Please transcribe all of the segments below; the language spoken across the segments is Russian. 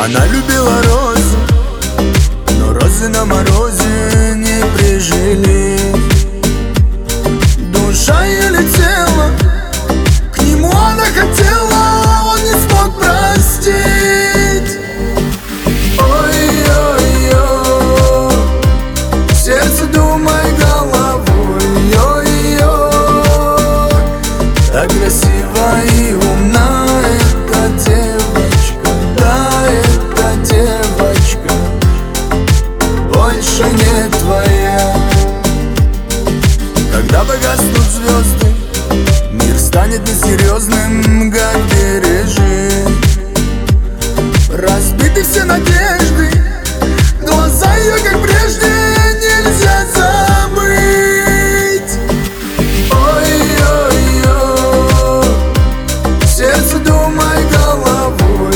Она любила розы, но розы на морозе не прижились. Душа ее летела, к нему она хотела, он не смог простить. Ой-ой-ой, сердце думай головой. Ой-ой, так красиво и умна эта девочка. Да, эта девочка больше не твоя. Когда погаснут звезды, мир станет несерьезным, как бережи. Разбиты все надежды, глаза ее, как прежде, нельзя забыть. Ой-ой-ой, сердце думай головой.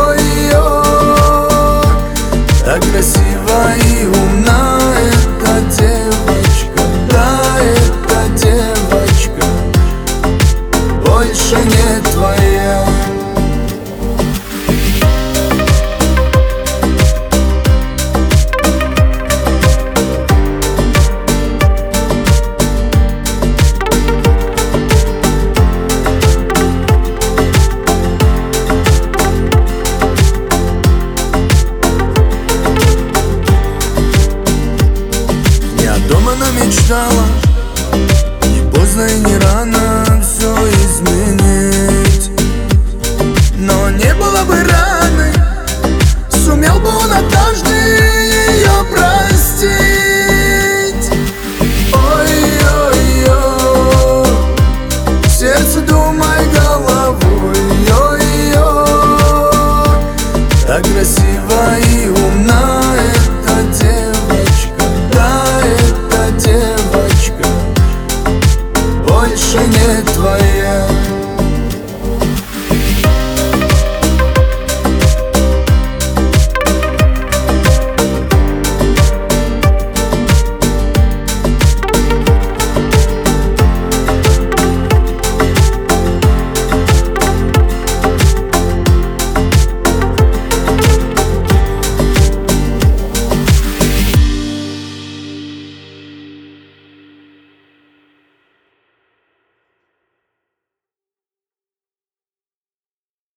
Ой-ой, так красиво и умна эта девочка. Да, эта девочка больше не твоя. Дома она мечтала, не поздно и не рано все изменить.